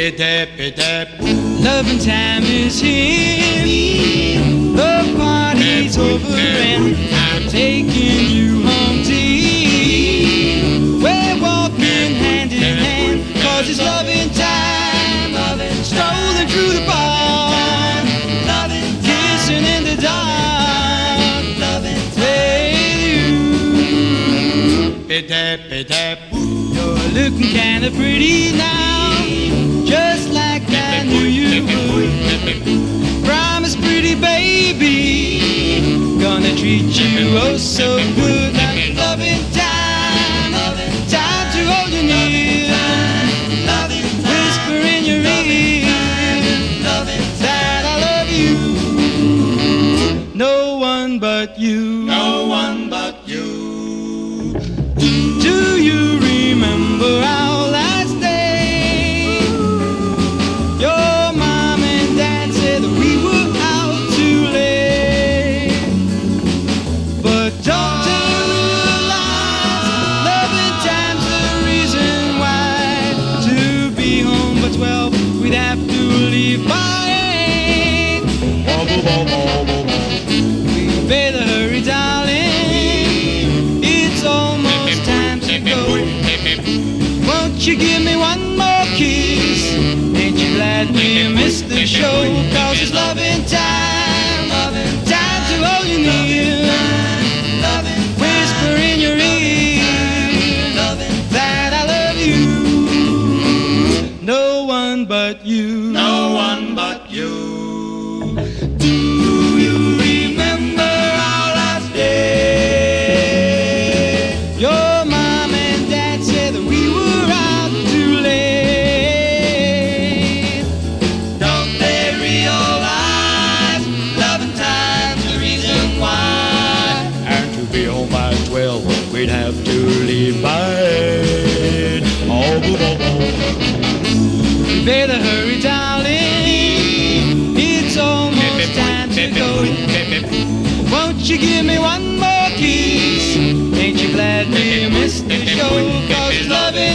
Loving time is here. The party's over and I'm taking you home, dear. We're walking hand in hand, 'cause it's loving time. Strolling through the bar, kissing in the dark, with you. You're looking kinda pretty now, just like I knew you would. Promise, pretty baby, gonna treat you oh so good. Loving time, time to hold you near, whisper in your ear that I love you. No one but you, no one but you. Do you remember our last day? Your mom and dad said that we were out too late, but don't they realize loving time's the reason why? To be home by 12, we'd have to leave by 8. We better hurry, darling, it's almost time to go. Won't you give me one more kiss? Ain't you glad we missed the show? 'Cause it's loving time, time to hold you near, whisper in your ear that I love you. No one but you, No one but you. Do you remember our last day? Your mom and dad said that we were out too late. Don't they realize loving time's the reason why? And to be home by 12, we'd have to leave by 8. We better hurry, darling, it's almost time to go. Won't you give me one more kiss? Ain't you glad we missed the show? 'Cause it's loving